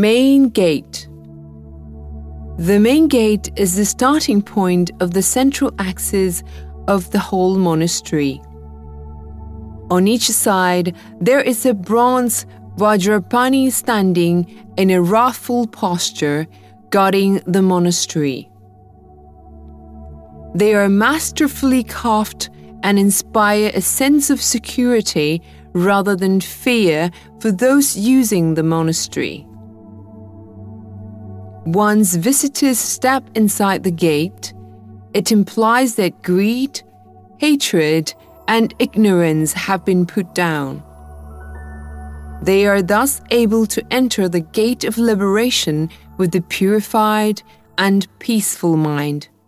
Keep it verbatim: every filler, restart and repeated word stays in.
Main gate. The main gate is the starting point of the central axis of the whole monastery. On each side, there is a bronze Vajrapani standing in a wrathful posture, guarding the monastery. They are masterfully carved and inspire a sense of security rather than fear for those using the monastery. Once visitors step inside the gate, it implies that greed, hatred, and ignorance have been put down. They are thus able to enter the gate of liberation with a purified and peaceful mind.